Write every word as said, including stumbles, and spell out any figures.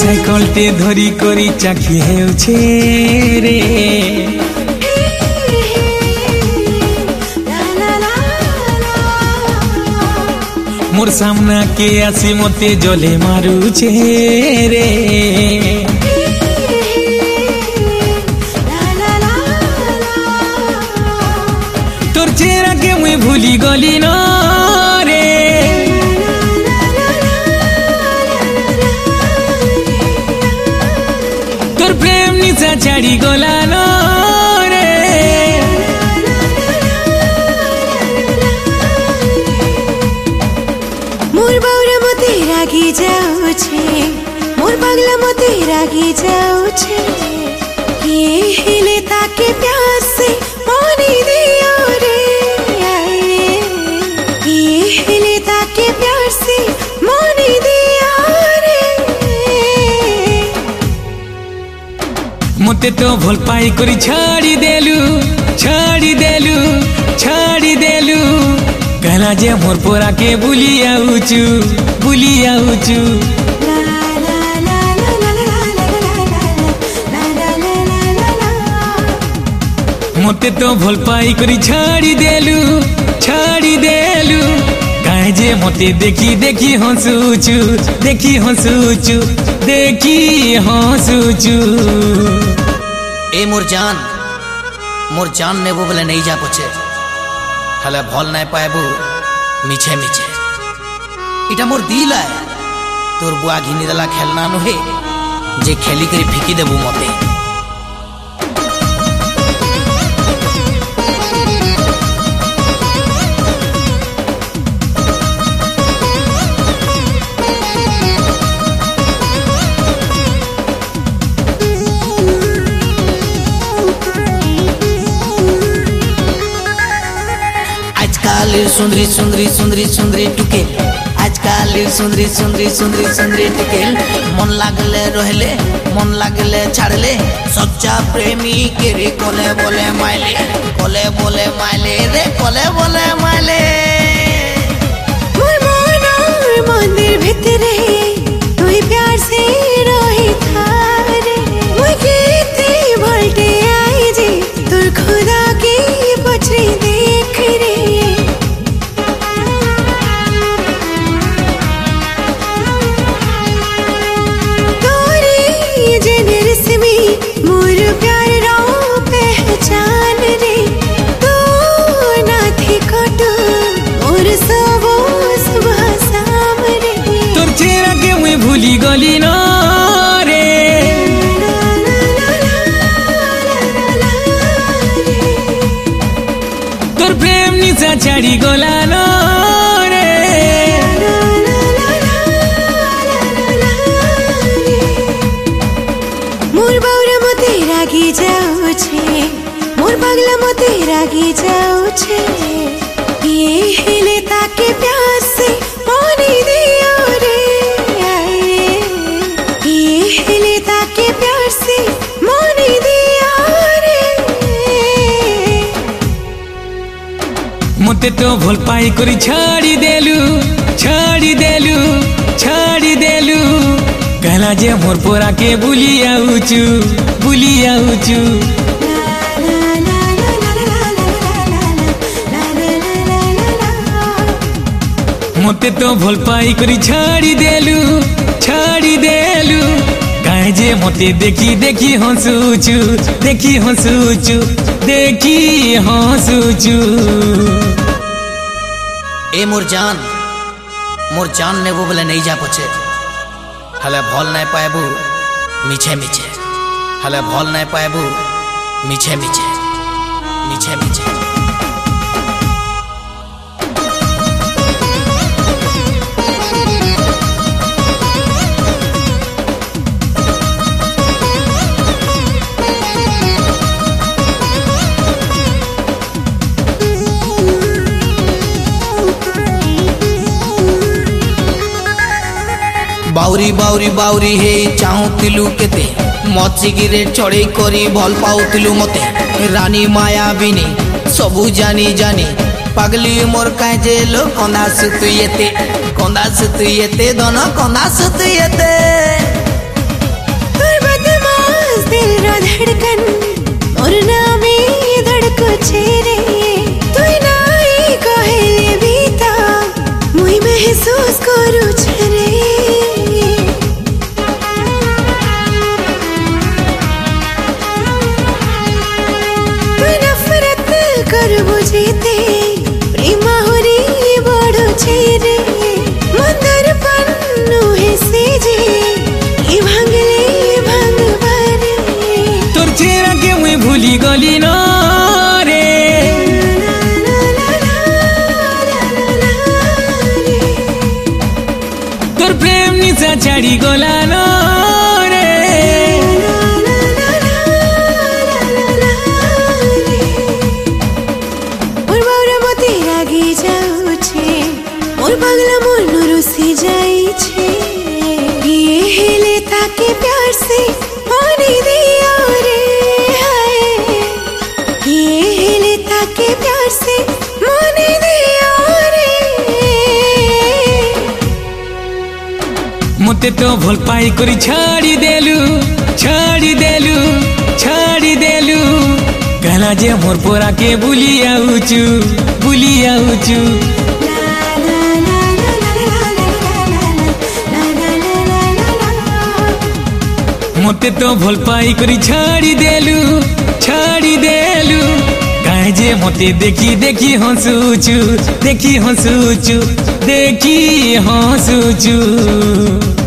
Cycle टे धरी करी चाखी हेउछे रे मोर सामना के आसी मते जले मारुछे रे तोर चेहरा के मुई भूली गली न रे तोर प्रेम निशा छाड़ी गला न रे मोर बाउरा मते रागी जाउछे मोर पगला मते रागी जाउछे ये हिले ताके प्यास से पानी दियो रे ये हिले ताके प्यार से पानी दियो रे मते तो भल पाई करी छाड़ी देलु छाड़ी देलु छाड़ी देलु कहला जे मोर पोरा के बुली आउचु बुली आउचु मते तो भल पाई करी छाड़ी देलु छाड़ी देलु काहे जे मते देखी देखी हंसुचु देखी हंसुचु देखी हंसुचु ए मोर जान मोर जान ने वो बोले नहीं जा पछे हले भल नहीं पाएबू मिछे मिछे इटा मोर दिल है तोर बुआ घिनी देला खेलना नुहे जे खेली करी फिकी देबू मते सुंदरी सुंदरी सुंदरी सुंदरी टुके आजकल सुंदरी सुंदरी सुंदरी सुंदरी टुके मन लागले रहले मन लागले छाड़ले सच्चा प्रेमी के रे कोले बोले माइले कोले बोले माइले रे कोले बोले माइले मोर मन और मंदिर भीतरे तोई प्यार से रही था रे मुई केते भलटे आई जी तोर खुदा की बचरी देख रे मोर प्यार रो पहचान रे तू ना थी कटो मोर सबो सुबह शाम रे तोर चेहरा के मुई भूली गली न रे तोर प्रेम निशा छाड़ी गला न रे मोर बाउरा मते रागी जाउछे मोर पगला मते रागी जाउछे ये हिले ताके प्यास से पानी दियो रे ये हिले ताके प्यार से पानी दियो रे मते तो भल पाई करी छाड़ी देलु छाड़ी देलु छाड़ी देलु कहला जे मोर पोरा के बुली आउचु बुली आउचु मते तो भल पाई करी छाड़ी देलु छाड़ी देलु काहे जे मते देखी देखी हंसुचु देखी हंसुचु देखी हंसुचु ए मोर जान मोर जान ने वो बोले नहीं जा पछे हले भल नहीं पाएबू मिछे मिछे हले भल नहीं पाएबू मिछे मिछे मिछे मिछे बाउरी बाउरी बाउरी हे चाहूतिलु केते मचिगिरे चढ़ई करी भल पाउतिलु मते रानी माया बिनी सबू जानी जानी पगली मोर काहे जेलो कंदा सुतुयते कंदा सुतुयते दोनो कंदा सुतुयते करबो जेते प्रेम होरी बढुछे रे मंदर पन्नु हेसे जे ई भांगले भांगबारे तोर चेहरा के मुई भूली गली न रे तोर प्रेम निशा छाड़ी गला न रे मोर बाउरा मते रागी जाउछे मोर पगला मन रुसी जाई छे ये हेले ताके प्यार से होने दिया रे हाय ये हेले ताके प्यार से होने दिया रे मते तो भल पाई करी छाड़ी देलु छाड़ी देलु छाड़ी देलु कहला जे मोर पोरा के बुली आउचु बुली आउचु मते तो भल पाई करी छाड़ी देलु छाड़ी देलु काहे जे मते देखी देखी हंसुचु देखी हंसुचु देखी हंसुचु।